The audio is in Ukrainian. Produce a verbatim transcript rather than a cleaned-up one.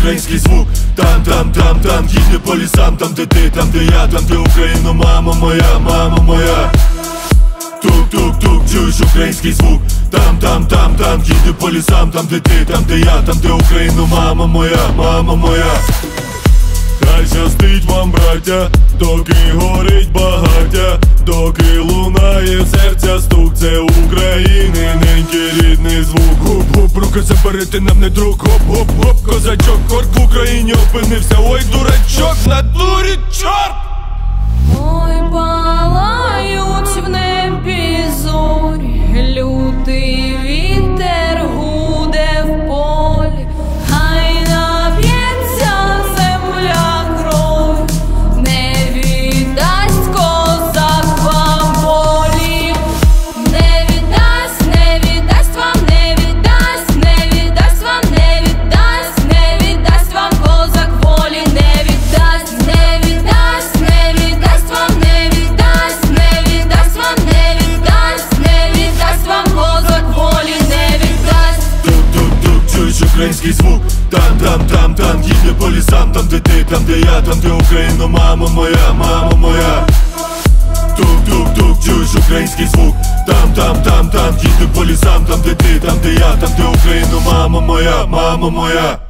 український звук. Там, там, там, там, їде по лісам, там де ти, там де я, там де Україна, мама моя, мама моя. Тук-тук-тук, чуєш український звук. Там, там, там, там, їде по лісам, там де ти, там де я, там де Україна, мама моя, мама моя. Хай щастить вам, браття, доки горить багаття, доки лунає серця стук, це України, ненький рідний звук. Гоп-гоп, руки заберете нам не друг, гоп-гоп-гоп, козачок, хорк в Україні опинився, ой, дурачок, в натурі чорт! Ой, палають в небі зорі, лютий вітер гуде в полі, хай нап'ється земля кров'ю, не віддасть козак вам волі. Не віддасть, не віддасть вам, не віддасть, не віддасть вам, не віддасть, не віддасть вам козак волі, не віддасть, не віддасть, не віддасть вам, не віддасть, не віддасть вам, не віддасть, не віддасть вам козак волі, не віддасть. Тук-тук-тук, чуєш український звук. Там, там, там, там, їде по лісам, там де ти, там де я, там де Україна, мама моя, мама моя. Тук-тук-тук, чуєш український звук. Там, там, там, там, їде по лісам, там де ти, там де я, там де Україна, мама моя, мама моя.